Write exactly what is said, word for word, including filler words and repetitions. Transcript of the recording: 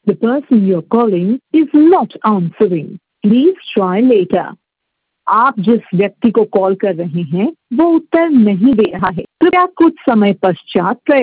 The person you're calling is not answering. Please try later. आप जिस व्यक्ति को कॉल कर रहे हैं वो उत्तर नहीं दे रहा है। कृपया कुछ समय पश्चात प्रयत्न